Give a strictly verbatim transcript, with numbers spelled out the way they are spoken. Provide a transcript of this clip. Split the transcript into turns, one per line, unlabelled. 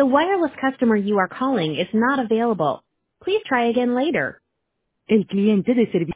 The wireless customer you are calling is not available. Please try again later.
El cliente de servicio